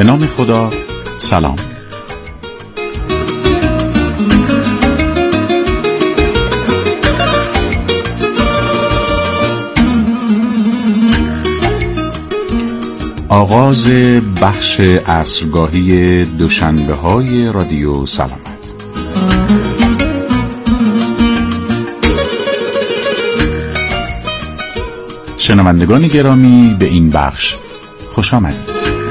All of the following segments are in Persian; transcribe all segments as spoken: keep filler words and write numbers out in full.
نام خدا، سلام. آغاز بخش عصرگاهی دوشنبه های رادیو سلامت. شنوندگان گرامی، به این بخش خوش آمدید.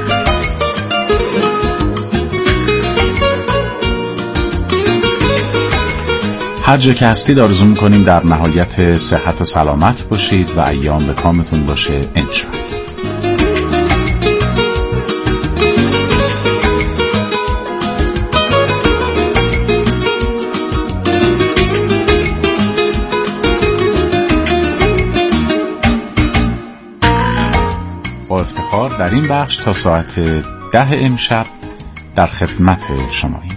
هر جا که هستید آرزو می‌کنیم در نهایت صحت و سلامت باشید و ایام به کامتون باشه انشاءالله. با افتخار در این بخش تا ساعت ده امشب در خدمت شماییم.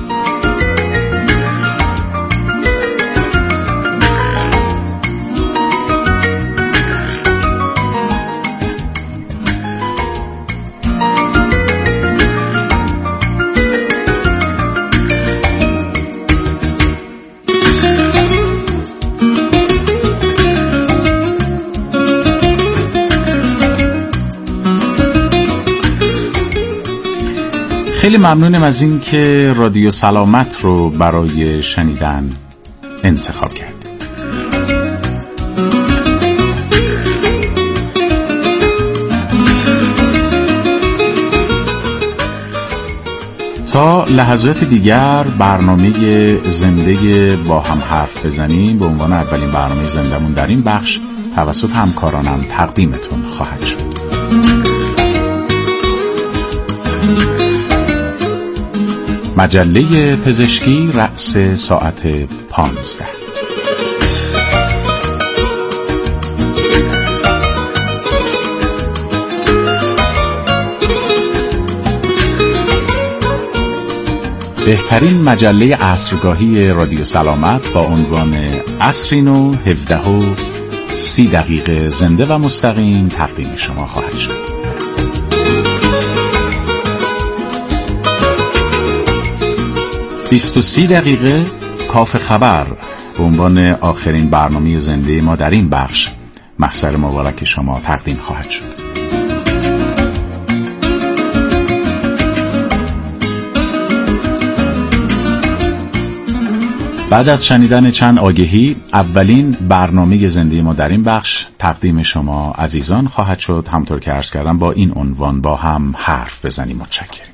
خیلی ممنونم از این که رادیو سلامت رو برای شنیدن انتخاب کردید. تا لحظات دیگر برنامه زنده با هم حرف بزنیم به عنوان اولین برنامه زندمون در این بخش توسط همکارانم تقدیمتون خواهد شد. مجله پزشکی رأس ساعت پانزده. بهترین مجله عصرگاهی رادیو سلامت با عنوان عصرین و هفده و سی دقیقه زنده و مستقیم تقدیم شما خواهد شد. بیست و سی دقیقه کاف خبر به عنوان آخرین برنامه زنده ما در این بخش محضر مبارک شما تقدیم خواهد شد. بعد از شنیدن چند آگهی، اولین برنامه زنده ما در این بخش تقدیم شما عزیزان خواهد شد. همطور که عرض کردم با این عنوان با هم حرف بزنیم. متشکرم.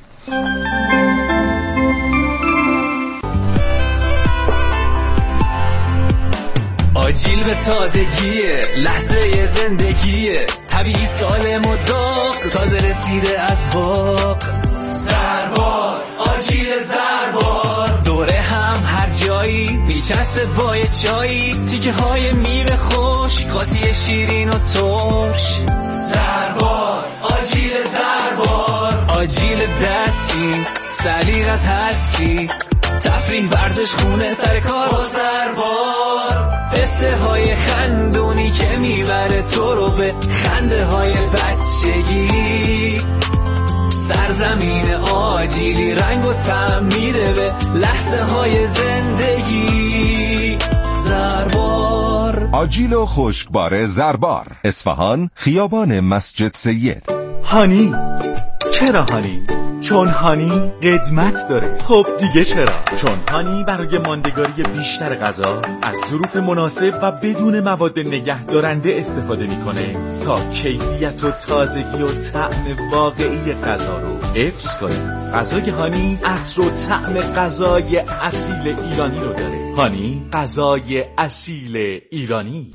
آجیل به تازگیه، لحظه زندگیه، طبیعی سالم و داغ، تازه رسیده از باغ. زربار، آجیل زربار، دوره هم هر جایی، میچسته بای چایی، تیکه های میوه خوش، قاطی شیرین و ترش. زربار، آجیل زربار، آجیل دستچین، سلیقت هستی، تفریح ورزش خونه سر کار با زربار. قصه های خندونی که میبره تو رو به خنده های بچگی. سرزمین آجیلی رنگ و طعم میده به لحظه های زندگی. زربار، آجیل و خشکبار زربار، اصفهان، خیابان مسجد سید. هانی، چرا هانی؟ چون هانی قدمت داره. خب دیگه چرا؟ چون هانی برای ماندگاری بیشتر غذا از ظروف مناسب و بدون مواد نگه دارنده استفاده میکنه تا کیفیت و تازگی و طعم واقعی غذا رو حفظ کنه. غذای هانی عطر و طعم غذای اصیل ایرانی رو داره. هانی، غذای اصیل ایرانی.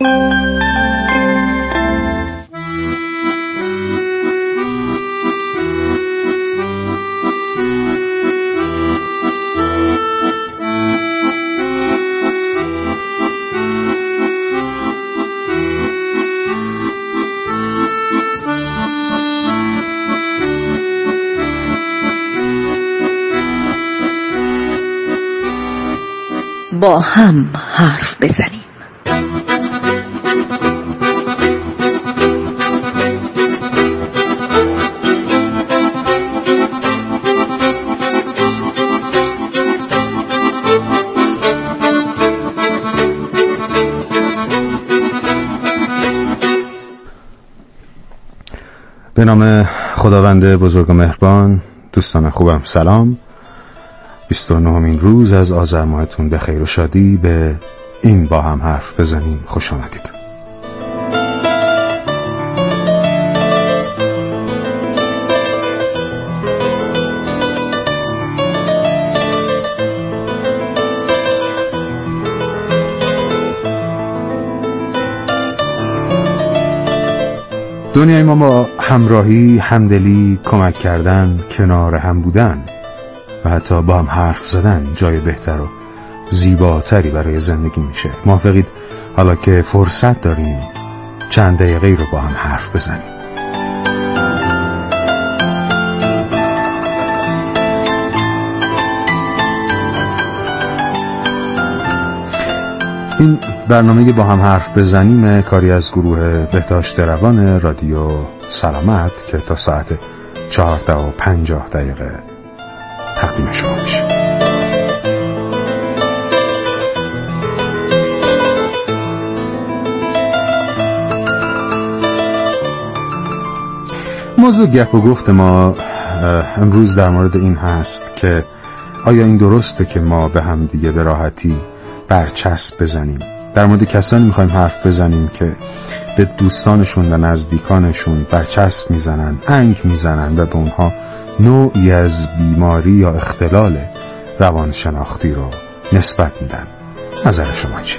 با هم حرف بزنیم. به نام خداوند بزرگ و مهربان. دوستان خوبم سلام. بیست و نهمین روز از آذر ماهتون به خیر و شادی به این با هم حرف بزنیم خوش آمدید. دنیای ما با همراهی، همدلی، کمک کردن، کنار هم بودن و حتی با هم حرف زدن جای بهتر و زیباتری برای زندگی میشه. موافقید حالا که فرصت داریم چند دقیقه رو با هم حرف بزنیم؟ این برنامه با هم حرف بزنیم کاری از گروه بهداشت روان رادیو سلامت که تا ساعت چهارده و پنجاه دقیقه تقدیم شما میشه. موضوع گپ و گفت ما امروز در مورد این هست که آیا این درسته که ما به هم دیگه به راحتی برچسب بزنیم؟ در مورد کسانی میخوایم حرف بزنیم که به دوستانشون و نزدیکانشون برچسب میزنن، انگ میزنن و به اونها نوعی از بیماری یا اختلال روانشناختی رو نسبت میدن. نظر شما چی؟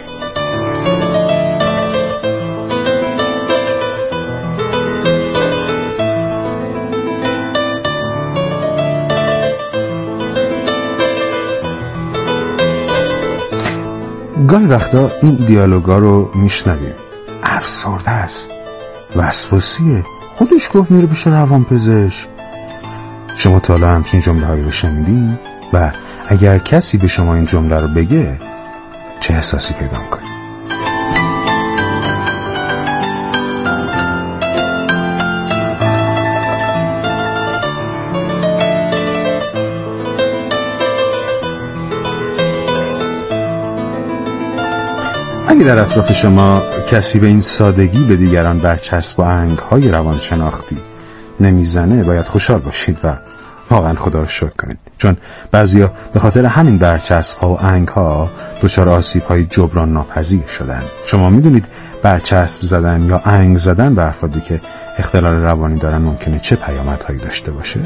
گاهی وقتا این دیالوگا رو میشنویم، افسرده است، وسواسیه، خودش گفت میره پیش روانپزشک. شما تا حالا همچین جمله هایی رو شنیدین؟ و اگر کسی به شما این جمله رو بگه چه احساسی پیدا میکنید؟ اگه در اطراف شما کسی به این سادگی به دیگران برچسب و انگ‌های روانشناختی نمیزنه باید خوشحال باشید و واقعا خدا رو شکر کنید، چون بعضیا به خاطر همین برچسب‌ها و انگ‌ها دچار آسیب‌های جبران ناپذیر شدن. شما میدونید برچسب زدن یا انگ زدن به افرادی که اختلال روانی دارن ممکنه چه پیامدهایی داشته باشه؟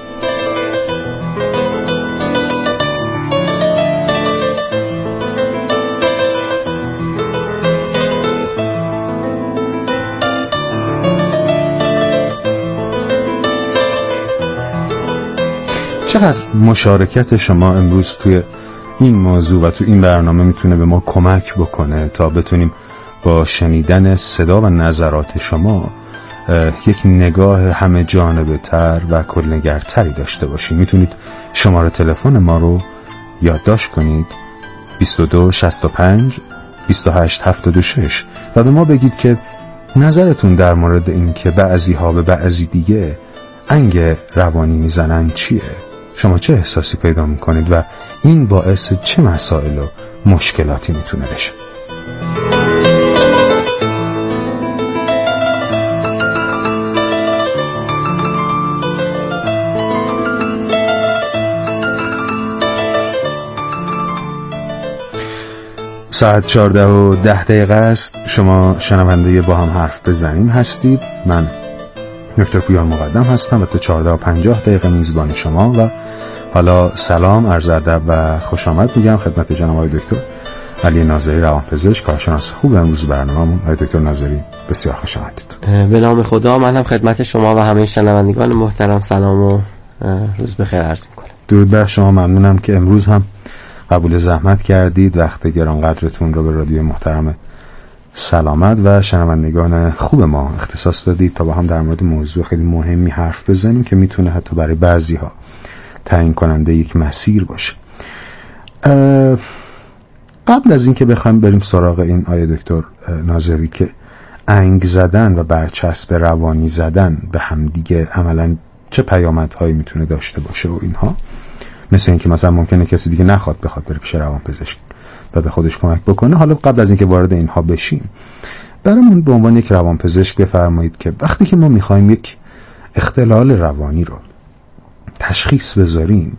چقدر مشارکت شما امروز توی این موضوع و توی این برنامه میتونه به ما کمک بکنه تا بتونیم با شنیدن صدا و نظرات شما یک نگاه همه جانبه تر و کلنگرتری داشته باشیم. میتونید شماره تلفن ما رو یادداشت کنید بیست و دو شصت و پنج بیست و هشت هفتاد و شش و به ما بگید که نظرتون در مورد این که بعضی ها به بعضی دیگه انگ روانی میزنن چیه؟ شما چه احساسی پیدا میکنید و این باعث چه مسائل و مشکلاتی میتونه بشه؟ ساعت چهارده و ده دقیقه است. شما شنونده با هم حرف بزنیم هستید. من دکتر پویان مقدم هستم و تا چهارده و پنجاه دقیقه میزبان شما و حالا سلام، عرض ادب و خوش آمد میگم خدمت جناب آقای دکتر علی ناظری روانپزشک، کارشناس خوب امروز برنامه‌مون. آقای دکتر ناظری بسیار خوش آمدید. به نام خدا من هم خدمت شما و همه شنوندگان محترم سلام و روز بخیر عرض میکنم. درود بر شما، ممنونم که امروز هم قبول زحمت کردید، وقت گرانقدرتون رو به رادیو محترم سلامت و شنوندگان خوب ما اختصاص دادید تا با هم در مورد موضوع خیلی مهمی حرف بزنیم که میتونه حتی برای بعضی ها تعیین کننده یک مسیر باشه. قبل از این که بخوایم بریم سراغ این آیه دکتر ناظری که انگ زدن و برچسب روانی زدن به هم دیگه عملاً چه پیامدهایی میتونه داشته باشه و اینها، مثل اینکه مثلا ممکنه کسی دیگه نخواد بخواد بره پیش روانپزشک و به خودش کمک بکنه. حالا قبل از اینکه وارد اینها بشیم برامون به عنوان یک روانپزشک بفرمایید که وقتی که ما میخوایم یک اختلال روانی رو تشخیص بذاریم،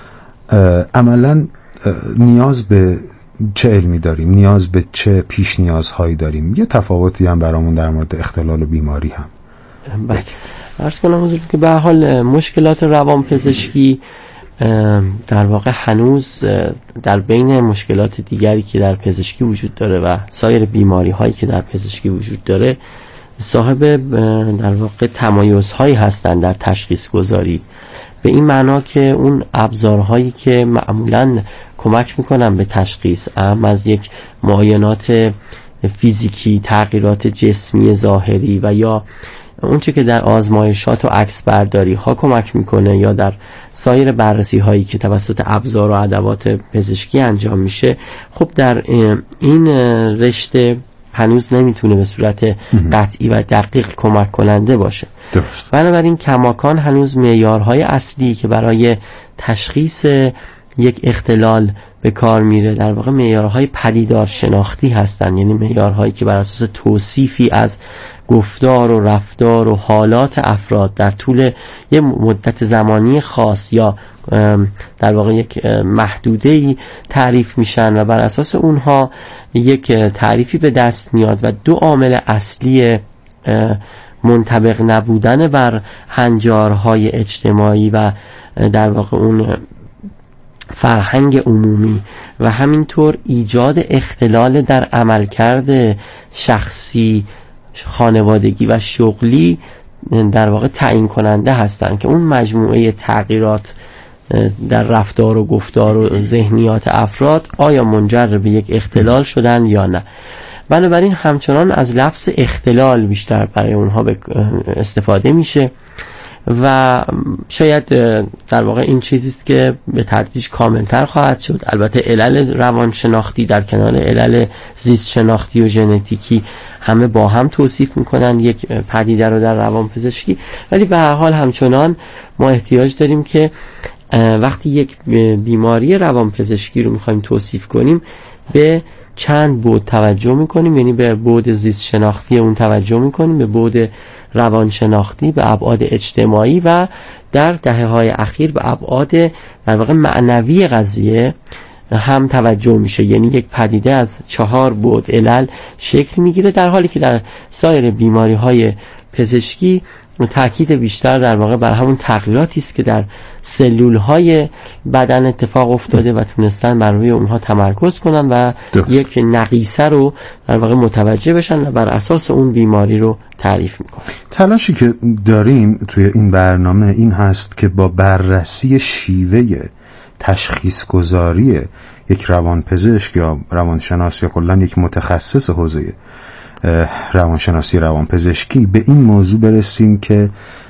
عملاً نیاز به چه علمی داریم، نیاز به چه پیش نیازهایی داریم، یه تفاوتی هم برامون در مورد اختلال و بیماری هم. بله، عرض کنم حضور که به هر حال مشکلات روانپزشکی در واقع هنوز در بین مشکلات دیگری که در پزشکی وجود داره و سایر بیماری هایی که در پزشکی وجود داره صاحب در واقع تمایزهایی هستند در تشخیص گذاری، به این معنا که اون ابزارهایی که معمولاً کمک میکنن به تشخیص، اهم از یک معاینات فیزیکی، تغییرات جسمی ظاهری و یا اونچه که در آزمایشات و عکس برداری ها کمک میکنه یا در سایر بررسی هایی که توسط ابزار و ادوات پزشکی انجام میشه، خب در این رشته هنوز نمیتونه به صورت قطعی و دقیق کمک کننده باشه. درست. بنابراین کماکان هنوز معیارهای اصلی که برای تشخیص یک اختلال به کار میره در واقع معیارهای پدیدار شناختی هستن، یعنی معیارهایی که بر اساس توصیفی از گفتار و رفتار و حالات افراد در طول یک مدت زمانی خاص یا در واقع یک محدوده‌ای تعریف میشن و بر اساس اونها یک تعریفی به دست میاد و دو عامل اصلی منطبق نبودن بر هنجارهای اجتماعی و در واقع اون فرهنگ عمومی و همینطور ایجاد اختلال در عملکرد شخصی، خانوادگی و شغلی در واقع تعیین کننده هستند که اون مجموعه تغییرات در رفتار و گفتار و ذهنیات افراد آیا منجر به یک اختلال شدن یا نه. بنابراین همچنان از لفظ اختلال بیشتر برای اونها استفاده میشه و شاید در واقع این چیزیست که به تدریج کاملتر خواهد شد. البته علل روانشناختی در کنار علل زیست شناختی و ژنتیکی همه با هم توصیف میکنن یک پدیده رو در روانپزشکی، ولی به هر حال همچنان ما احتیاج داریم که وقتی یک بیماری روانپزشکی رو میخوایم توصیف کنیم به چند بعد توجه میکنیم، یعنی به بعد زیست شناختی اون توجه میکنیم، به بعد روانشناختی، به ابعاد اجتماعی و در دهه‌های اخیر به ابعاد در واقع معنوی قضیه هم توجه میشه، یعنی یک پدیده از چهار بعد علل شکل میگیره، در حالی که در سایر بیماری‌های پزشکی تاکید بیشتر در واقع بر همون تغییراتی است که در سلول‌های بدن اتفاق افتاده و تونستن بر روی اونها تمرکز کنن و درست. یک نقیصه رو در واقع متوجه بشن و بر اساس اون بیماری رو تعریف میکنن. تلاشی که داریم توی این برنامه این هست که با بررسی شیوه تشخیص گذاری یک روانپزشک یا روانشناس یا کلاً یک متخصص حوزه روانشناسی روانپزشکی به این موضوع برسیم که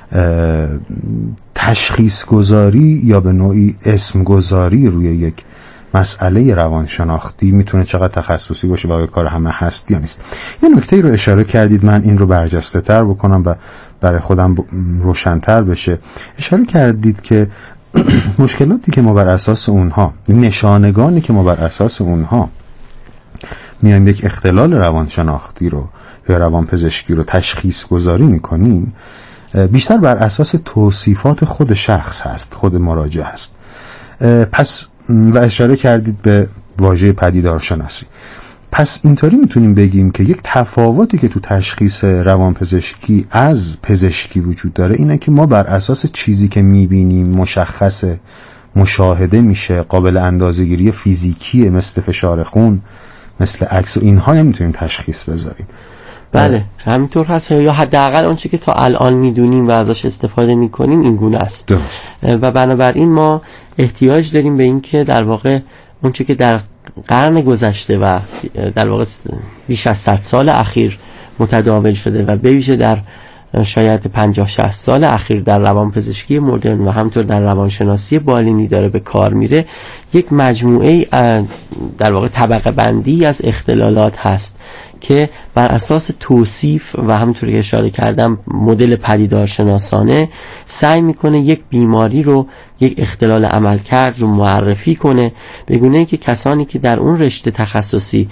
تشخیص گذاری یا به نوعی اسم گذاری روی یک مسئله روانشناختی میتونه چقدر تخصصی باشه و کار همه هست یا نیست. یه نکته رو اشاره کردید، من این رو برجسته تر بکنم و برای خودم روشن‌تر بشه. اشاره کردید که مشکلاتی که ما بر اساس اونها، نشانگانی که ما بر اساس اونها میایم یک اختلال روانشناختی رو یا روانپزشکی رو تشخیص گذاری میکنیم، بیشتر بر اساس توصیفات خود شخص هست، خود مراجع هست. پس و اشاره کردید به واژه پدیدارشناسی. پس اینطوری میتونیم بگیم که یک تفاوتی که تو تشخیص روانپزشکی از پزشکی وجود داره اینه که ما بر اساس چیزی که میبینیم، مشخص، مشاهده میشه، قابل اندازه‌گیری فیزیکیه، مثل فشار خون، مثل عکس و اینها نمیتونیم تشخیص بذاریم. بله همینطور هست، یا حداقل آنچه که تا الان میدونیم و ازش استفاده میکنیم این گونه است. درست. و بنابراین ما احتیاج داریم به این که در واقع اونچه که در قرن گذشته و در واقع بیش از صد سال اخیر متداول شده و به ویژه در شاید پنجاه شصت سال اخیر در روانپزشکی مدرن و همطور در روانشناسی بالینی داره به کار میره، یک مجموعه در واقع طبقه بندی از اختلالات هست که بر اساس توصیف و همونطور که اشاره کردم مدل پدیدارشناسانه سعی میکنه یک بیماری رو، یک اختلال عملکرد رو معرفی کنه، به گونه‌ای که کسانی که در اون رشته تخصصی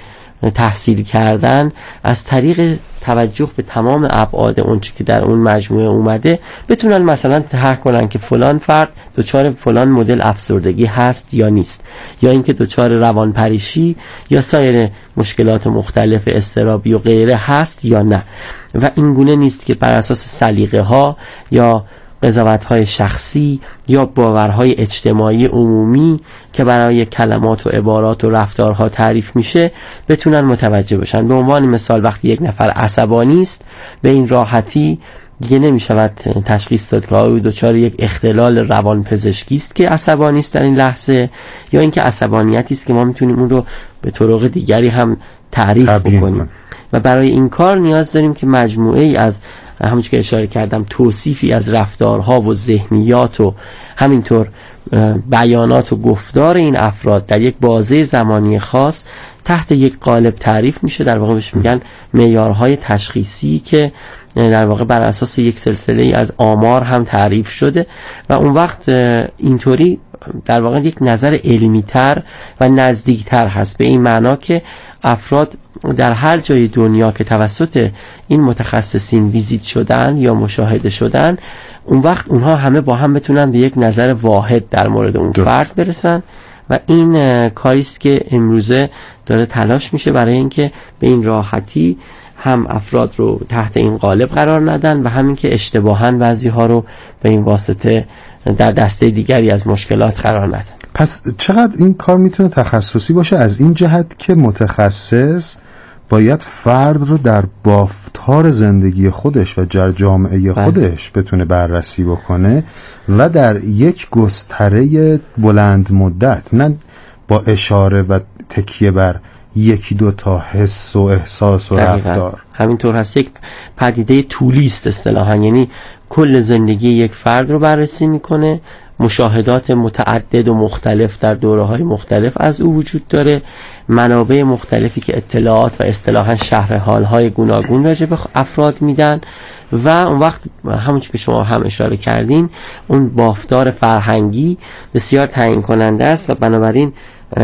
تحصیل کردن از طریق توجه به تمام ابعاد اون چی که در اون مجموعه اومده بتونن مثلا طرح کنن که فلان فرد دچار فلان مدل افسردگی هست یا نیست، یا اینکه دچار روانپریشی یا سایر مشکلات مختلف اضطرابی و غیره هست یا نه. و این گونه نیست که بر اساس سلیقه ها یا قضاوت‌های شخصی یا باورهای اجتماعی عمومی که برای کلمات و عبارات و رفتارها تعریف میشه بتونن متوجه بشن. به عنوان مثال وقتی یک نفر عصبانی است به این راحتی دیگه نمیشود تشخیص داد که آیا دچار یک اختلال روانپزشکی است که عصبانی است در این لحظه، یا اینکه عصبانیتی است که ما میتونیم اون رو به طرق دیگری هم تعریف بکنیم. و برای این کار نیاز داریم که مجموعه ای از همونجور که اشاره کردم توصیفی از رفتارها و ذهنیات و همینطور بیانات و گفتار این افراد در یک بازه زمانی خاص تحت یک قالب تعریف میشه. در واقع بهش میگن معیارهای تشخیصی که در واقع بر اساس یک سلسله ای از آمار هم تعریف شده و اون وقت اینطوری در واقع یک نظر علمی‌تر و نزدیکتر هست به این معنا که افراد در هر جای دنیا که توسط این متخصصین ویزیت شدن یا مشاهده شدن اون وقت اونها همه با هم بتونن به یک نظر واحد در مورد اون فرد برسن و این کاریست که امروزه داره تلاش میشه برای اینکه به این راحتی هم افراد رو تحت این قالب قرار ندن و همین که اشتباهاً بعضی ها رو به این واسطه در دسته دیگری از مشکلات قرار ندن. پس چقدر این کار میتونه تخصصی باشه از این جهت که متخصص باید فرد رو در بافتار زندگی خودش و در جامعه خودش بتونه بررسی بکنه و در یک گستره بلند مدت، نه با اشاره و تکیه بر یکی دو تا حس و احساس و رفتار. همینطور هست، یک پدیده طولی است اصطلاحاً، یعنی کل زندگی یک فرد رو بررسی میکنه، مشاهدات متعدد و مختلف در دوره‌های مختلف از او وجود داره، منابع مختلفی که اطلاعات و اصطلاحاً شرح حال‌های گوناگون راجع به افراد میدن و اون وقت همونچه که شما هم اشاره کردین اون بافتار فرهنگی بسیار تعیین کننده است و بنابراین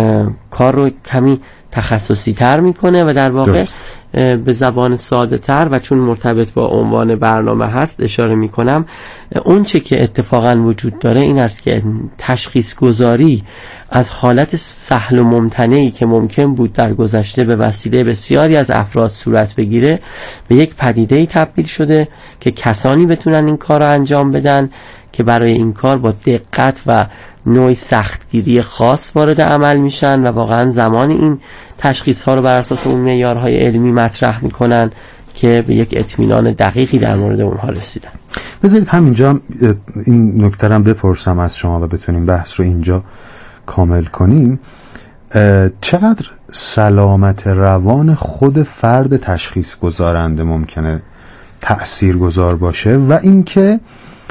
کار رو کمی تخصصی تر میکنه و در واقع درست. به زبان ساده تر و چون مرتبط با عنوان برنامه هست اشاره میکنم، اون چه که اتفاقا وجود داره این است که تشخیص گذاری از حالت سهل و ممتنعی که ممکن بود در گذشته به وسیله بسیاری از افراد صورت بگیره به یک پدیده‌ای تبدیل شده که کسانی بتونن این کار رو انجام بدن که برای این کار با دقت و نوعی سختگیری خاص وارد عمل میشن و واقعا زمان این تشخیص ها رو بر اساس اون معیارهای علمی مطرح میکنن که به یک اطمینان دقیقی در مورد اونها رسیدن. بذارید همینجا این نکته رو بپرسم از شما و بتونیم بحث رو اینجا کامل کنیم. چقدر سلامت روان خود فرد تشخیص گذارنده ممکنه تأثیر گذار باشه و اینکه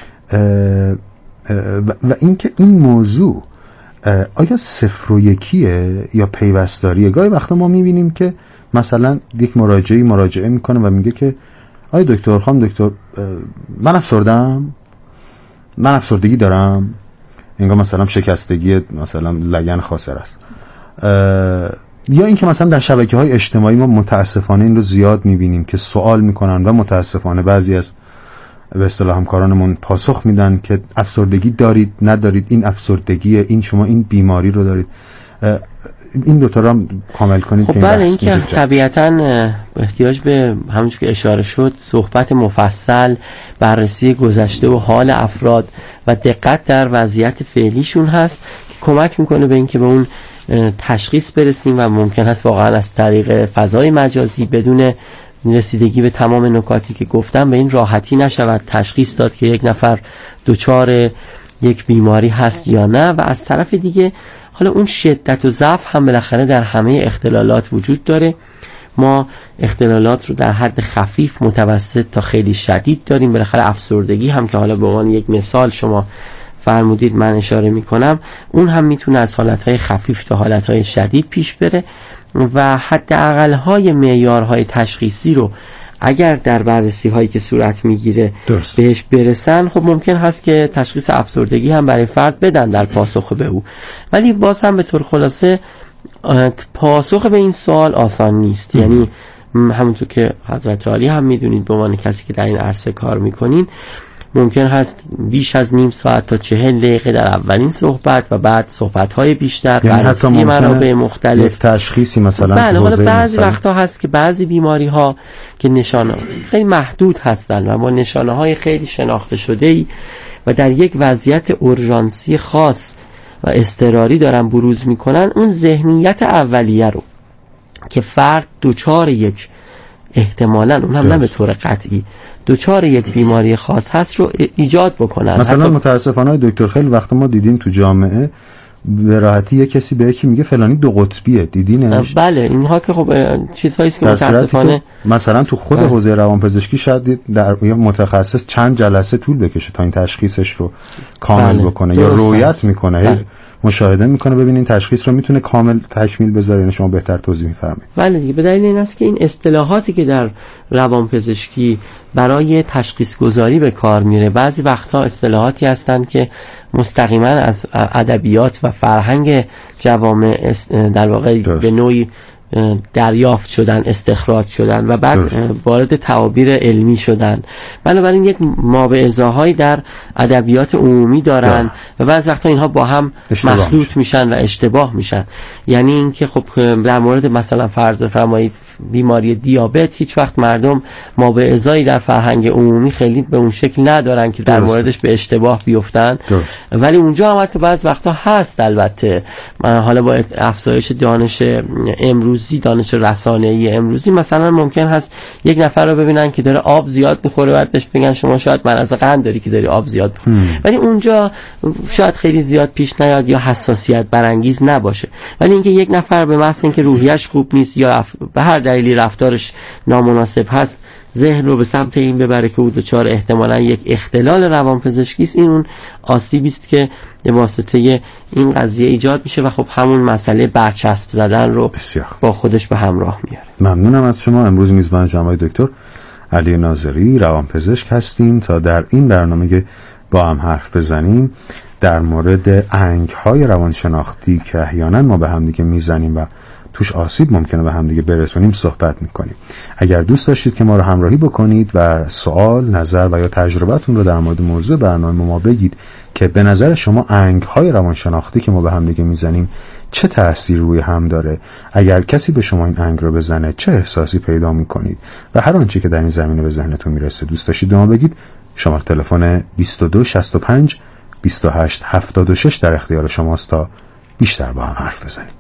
و اینکه این موضوع آیا صفر و یکیه یا پیوستاریه؟ گاهی وقتا ما میبینیم که مثلا یک مراجعی مراجعه میکنه و میگه که آیا دکتر خانم دکتر من افسردم، من افسردگی دارم، انگار مثلا شکستگی مثلا لگن خاصر است. یا اینکه مثلا در شبکه‌های اجتماعی ما متاسفانه این رو زیاد میبینیم که سوال میکنن و متاسفانه بعضی از به اصطلاح همکارانمون پاسخ میدن که افسردگی دارید ندارید، این افسردگیه، این شما این بیماری رو دارید. این دو تا رو کامل کنید. خب بله، این که طبیعتاً احتیاج به همونجور که اشاره شد صحبت مفصل، بررسی گذشته و حال افراد و دقت در وضعیت فعلیشون هست که کمک میکنه به اینکه به اون تشخیص برسیم و ممکن هست واقعا از طریق فضای مجازی بدون رسیدگی به تمام نکاتی که گفتم به این راحتی نشود تشخیص داد که یک نفر دچار یک بیماری هست یا نه. و از طرف دیگه حالا اون شدت و ضعف هم بالاخره در همه اختلالات وجود داره. ما اختلالات رو در حد خفیف، متوسط تا خیلی شدید داریم. بالاخره افسردگی هم که حالا به عنوان یک مثال شما فرمودید من اشاره میکنم، اون هم میتونه از حالتهای خفیف تا حالتهای شدید پیش بره و حداقل های معیارهای تشخیصی رو اگر در بررسی هایی که صورت میگیره بهش برسن، خب ممکن هست که تشخیص افسردگی هم برای فرد بدن در پاسخ به او. ولی باز هم به طور خلاصه پاسخ به این سوال آسان نیست. ام. یعنی همونطور که حضرت عالی هم میدونید به عنوان کسی که در این عرصه کار میکنین، ممکن هست بیش از نیم ساعت تا چهل دقیقه در اولین صحبت و بعد صحبت‌های بیشتر، یعنی بررسی منابع مختلف، یک تشخیصی مثلا. بله، حالا بعضی وقتا هست که بعضی بیماری‌ها که نشانه خیلی محدود هستن و با نشانه‌های خیلی شناخته شده‌ای و در یک وضعیت اورژانسی خاص و اضطراری دارن بروز میکنن، اون ذهنیت اولیه رو که فرد دوچار یک احتمالاً اون هم نه به طور قطعی دوچار یک بیماری خاص هست رو ایجاد بکنن. مثلا حتی... متاسفانه دکتر خیلی وقت ما دیدیم تو جامعه به راحتی یک کسی به یکی میگه فلانی دو قطبیه، دیدینش؟ بله، اینها که خب چیزهایی است که متاسفانه مثلا تو خود حوزه روانپزشکی شاید در متخصص چند جلسه طول بکشه تا این تشخیصش رو کامل بله. بکنه یا رویت میکنه، بله. مشاهده میکنه ببینین تشخیص رو میتونه کامل تکمیل بذاره. یعنی شما بهتر توضیح میفرمایید. بله دیگه، به دلیل این است که این اصطلاحاتی که در روانپزشکی برای تشخیص گذاری به کار میره بعضی وقتها اصطلاحاتی هستند که مستقیما از ادبیات و فرهنگ جوامع در واقع به نوعی دریافت شدن، استخراج شدن و بعد درست. وارد تعابیر علمی شدن. بنابراین یک مابعضاهایی در ادبیات عمومی دارن ده. و بعض وقتا اینها با هم مخلوط میشن. میشن و اشتباه میشن. یعنی اینکه خب در مورد مثلا فرض بفرمایید بیماری دیابت هیچ وقت مردم مابعضایی در فرهنگ عمومی خیلی به اون شکل ندارن که در درست. موردش به اشتباه بیفتن، درست. ولی اونجا هم حتی بعض وقتا هست. البته حالا با افزایش دانش امروز دانش رسانه‌ای امروزی مثلا ممکن هست یک نفر رو ببینن که داره آب زیاد میخوره، بعد بهش بگن شما شاید مرض قند داری که داری آب زیاد میخوری، ولی اونجا شاید خیلی زیاد پیش نیاد یا حساسیت برانگیز نباشه. ولی اینکه یک نفر به محض اینکه روحیش خوب نیست یا به هر دلیلی رفتارش نامناسب هست ذهن رو به سمت این ببره که او دچار احتمالاً یک اختلال روانپزشکی است، این اون آسیبی است که به واسطه این قضیه ایجاد میشه و خب همون مسئله برچسب زدن رو با خودش به همراه میاره. ممنونم از شما. امروز میزبان جناب دکتر علی ناظری روانپزشک هستیم تا در این برنامه با هم حرف بزنیم در مورد انگ‌های روانشناختی که احیانا ما به هم دیگه میزنیم و توش آسیب ممکنه به هم دیگه برسونیم صحبت میکنیم. اگر دوست داشتید که ما رو همراهی بکنید و سوال، نظر و یا تجربتون رو در مورد موضوع برنامه ما بگید که به نظر شما انگ‌های روانشناختی که ما به هم دیگه میزنیم چه تأثیر روی هم داره، اگر کسی به شما این انگ رو بزنه چه احساسی پیدا میکنید و هر آنچه که در این زمینه به ذهنتون میرسه دوست داشتید به ما بگید. شماره تلفن بیست و دو شصت و پنج بیست و هشت هفتاد و شش در اختیار شماست تا بیشتر با هم حرف بزنیم.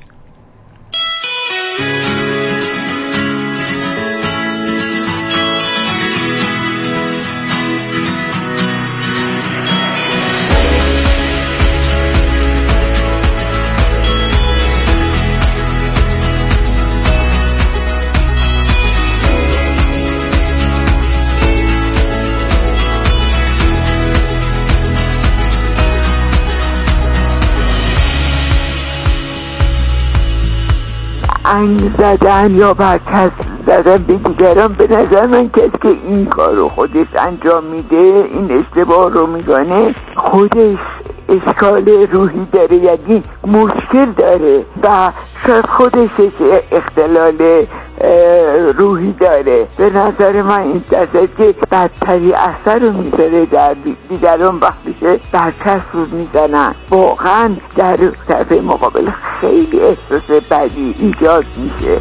انگ زدن یا برچسب زدن به دیگران، به نظر من کسی که این کار رو خودش انجام میده، این اشتباه رو میکنه، خودش اشکال روحی داره، یعنی مشکل داره و شاید خودش اختلال روحی داره. به نظر من این دسته که بدتری اثر رو میذاره در دیگران وقتی که برچسب رو میزنن، واقعا در طرف مقابل خیلی احساس بدی ایجاد میشه.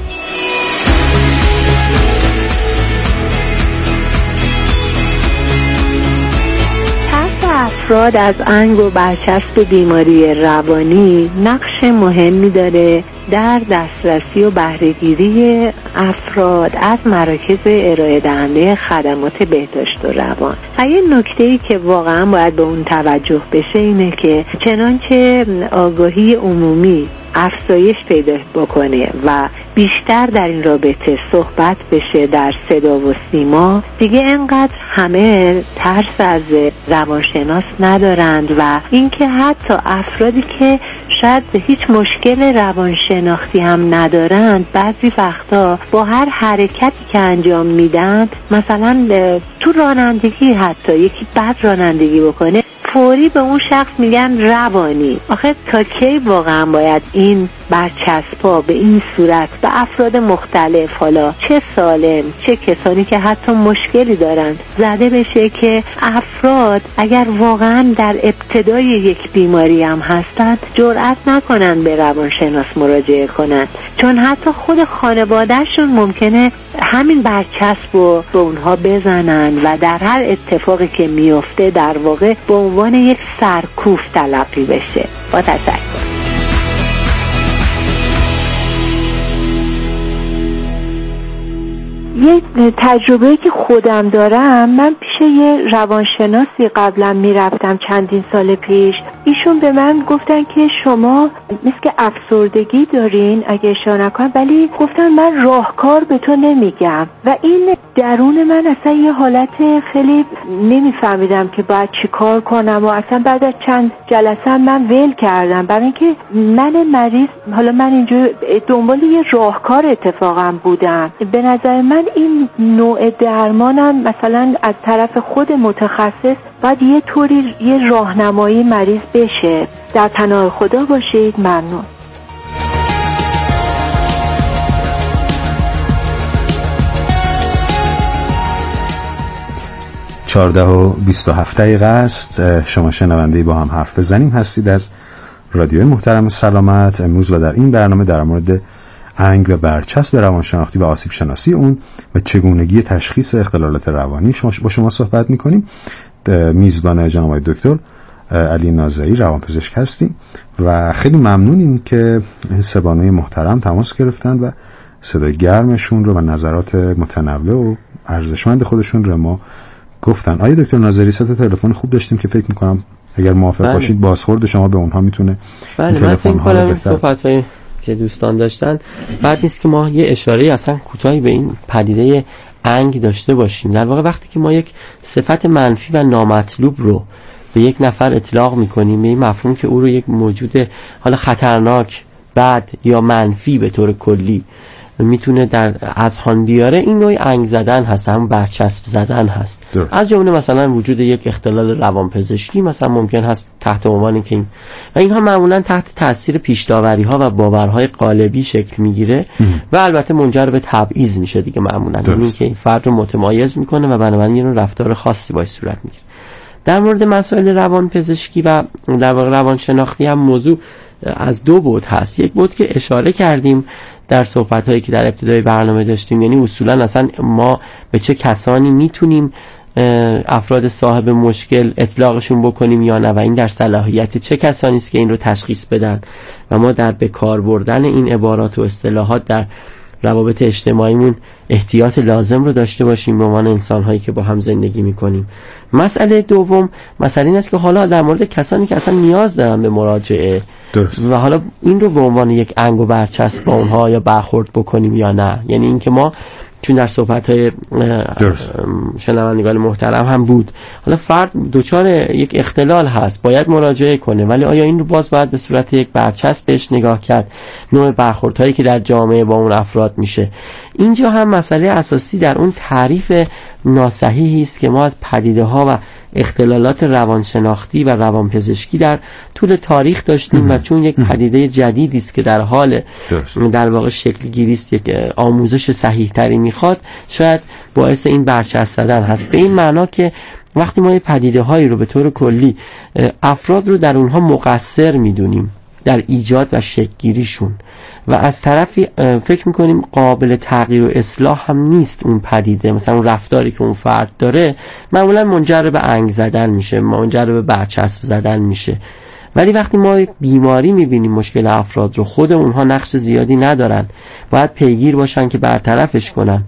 افراد از انگ و برچسب بیماری روانی نقش مهمی داره در دسترسی و بهره‌گیری افراد از مراکز ارائه دهنده خدمات بهداشت و روان. و یه نکته‌ای که واقعا باید به اون توجه بشه اینه که چنانچه آگاهی عمومی افزایش پیدا بکنه و بیشتر در این رابطه صحبت بشه در صدا و سیما، دیگه انقدر همه ترس از روانشناس ندارند و اینکه حتی افرادی که شاید هیچ مشکل روانشناختی هم ندارند بعضی وقتا با هر حرکتی که انجام میدن، مثلا تو رانندگی حتی یکی بد رانندگی بکنه فوری به اون شخص میگن روانی. آخه تا کی واقعا باید این برچسبا به این صورت به افراد مختلف، حالا چه سالم چه کسانی که حتی مشکلی دارند، زده بشه که افراد اگر واقعا در ابتدای یک بیماری هم هستند جرئت نکنن به روانشناس مراجعه کنن، چون حتی خود خانوادهشون ممکنه همین برچسب رو به اونها بزنن و در هر اتفاقی که میفته در واقع به عنوان یک سرکوف تلقی بشه. با تشکر. یه تجربه که خودم دارم، من پیش یه روانشناسی قبلا میرفتم چندین سال پیش، ایشون به من گفتن که شما مثل که افسردگی دارین اگه اشاره نکنم، ولی گفتن من راهکار به تو نمیگم و این درون من اصلا یه حالت خیلی نمیفهمیدم که باید چی کار کنم و اصلا بعد از چند جلسه من ول کردم، برای اینکه من مریض، حالا من اینجا دنبال یه راهکار اتفاقا بودم. به نظر من این نوع درمانم مثلا از طرف خود متخصص باید یه طوری یه راهنمایی مریض بشه. در پناه خدا باشید. ممنون. چهارده و بیست و هفت دقیقه است. شما شنونده با هم حرف بزنیم هستید از رادیوی محترم سلامت. امروز و در این برنامه در مورد انگ و برچسب روانشناختی و آسیب شناسی اون و چگونگی تشخیص اختلالات روانی شما با شما صحبت می‌کنیم. میزبان جناب آقای دکتر علی ناظری روانپزشک هستیم و خیلی ممنونیم که این سه بانوی محترم تماس گرفتن و صدای گرمشون رو و نظرات متنوع و ارزشمند خودشون رو ما گفتن. آقای دکتر ناظری سه تا تلفن خوب داشتیم که فکر می‌کنم اگر موافق بله. باشید بازخورد شما به اونها میتونه بله من فکر کنم صحبت‌های که دوستان داشتن بعد نیست که ما یه اشاره اصلا کوتاهی به این پدیده انگ داشته باشیم. در واقع وقتی که ما یک صفت منفی و نامطلوب رو به یک نفر اطلاق میکنیم، به این مفهوم که او رو یک موجود حالا خطرناک، بد یا منفی به طور کلی میتونه در اذهان بیاره، این نوع انگ زدن هست، همون برچسب زدن هست. درست. از جمله مثلا وجود یک اختلال روانپزشکی مثلا ممکن هست تحت عنوان که این و اینها معمولا تحت تاثیر پیش‌داوری ها و باورهای قالبی شکل میگیره و البته منجر به تبعیض میشه دیگه. معمولا این که این فرد رو متمایز میکنه و بنابراین یه رفتار خاصی باش صورت میگیره. در مورد مسائل روانپزشکی و در واقع روانشناختی هم موضوع از دو بعد هست. یک بعد که اشاره کردیم در صحبت‌هایی که در ابتدای برنامه داشتیم، یعنی اصولاً اصلا ما به چه کسانی میتونیم افراد صاحب مشکل اطلاقشون بکنیم یا نه و این در صلاحیت چه کسانی است که این رو تشخیص بدن و ما در به کار بردن این عبارات و اصطلاحات در روابط اجتماعیمون احتیاط لازم رو داشته باشیم به عنوان انسان‌هایی که با هم زندگی می‌کنیم. مسئله دوم مسئله این است که حالا در مورد کسانی که اصلا نیاز دارن به مراجعه درست. و حالا این رو به عنوان یک انگ و برچسب با اونها یا برخورد بکنیم یا نه. یعنی اینکه ما چون در صحبت‌های شنوندگان محترم هم بود، حالا فرد دچار یک اختلال هست باید مراجعه کنه، ولی آیا این رو باز باید به صورت یک برچسب بهش نگاه کرد؟ نوع برخوردهایی که در جامعه با اون افراد میشه، اینجا هم مسئله اساسی در اون تعریف ناصحیحی است که ما از پدیده‌ها و اختلالات روانشناختی و روانپزشکی در طول تاریخ داشتیم و چون یک پدیده جدیدی است که در حال در واقع شکل گیری است، یک آموزش صحیح تری میخواد، شاید باعث این برچسب زدن هست. به این معنا که وقتی ما پدیده هایی رو به طور کلی افراد رو در اونها مقصر میدونیم در ایجاد و شکل گیریشون و از طرفی فکر میکنیم قابل تغییر و اصلاح هم نیست اون پدیده، مثلا اون رفتاری که اون فرد داره معمولا منجر به انگ زدن میشه، منجر به برچسب زدن میشه. ولی وقتی ما بیماری میبینیم مشکل افراد رو، خود اونها نقش زیادی ندارن، باید پیگیر باشن که برطرفش کنن